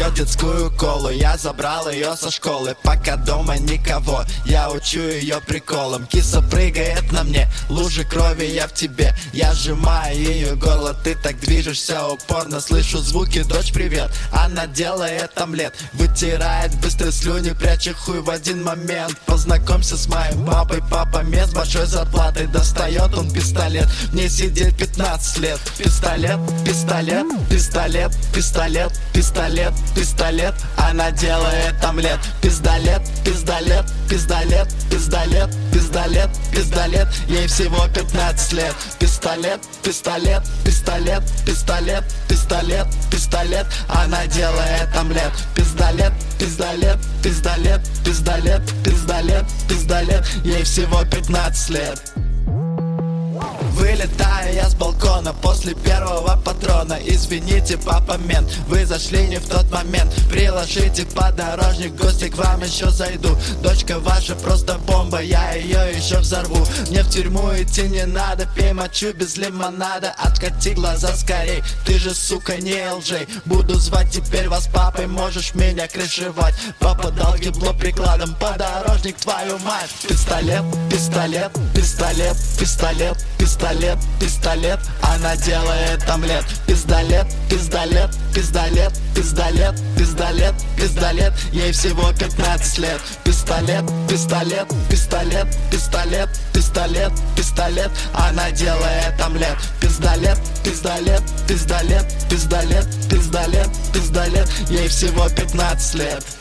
пьет детскую колу. Я забрал ее со школы, пока дома никого. Я учу ее приколом. Киса прыгает на мне, лужи крови я в тебе. Я сжимаю ее горло, ты так движешься упорно. Слышу звуки, дочь привет, она делает омлет. Вытирает быстро слюни, пряча хуй в один момент. Познакомься с моим папой, папа с большой зарплатой. Достает он пистолет, в ней сидит 15 лет. Пистолет, пистолет, пистолет, пистолет, пистолет, пистолет. Она делает омлет. Пиздолет, пиздолет, пиздолет, пиздолет, пиздолет, пиздолет. Ей всего 15 лет. Пистолет, пистолет, пистолет, пистолет, пистолет, пистолет. Она делает омлет. Пиздолет, пиздолет, пиздолет, пиздолет, пиздолет, пиздолет. Ей всего 15 лет. Вылетаю я с балкона после первого патрона. Извините, папа мент, вы зашли не в тот момент. Приложите подорожник, в гости к вам еще зайду. Дочка ваша просто бомба, я ее еще взорву. Мне в тюрьму идти не надо, пей мочу без лимонада. Откати глаза скорей, ты же сука не LJ. Буду звать теперь вас папой, можешь меня крышевать. Папа дал ебло прикладом, подорожник твою мать. Пистолет, пистолет, пистолет, пистолет, пистолет, пистолет. Она делает омлет. Пиздолет, пиздолет, пиздолет, пиздолет, пиздолет, пиздолет. Ей всего 15 лет. Пистолет, пистолет, пистолет, пистолет, пистолет, пистолет. Она делает омлет. Пиздолет, пиздолет, пиздолет, пиздолет, пиздолет, пиздолет. Ей всего 15 лет.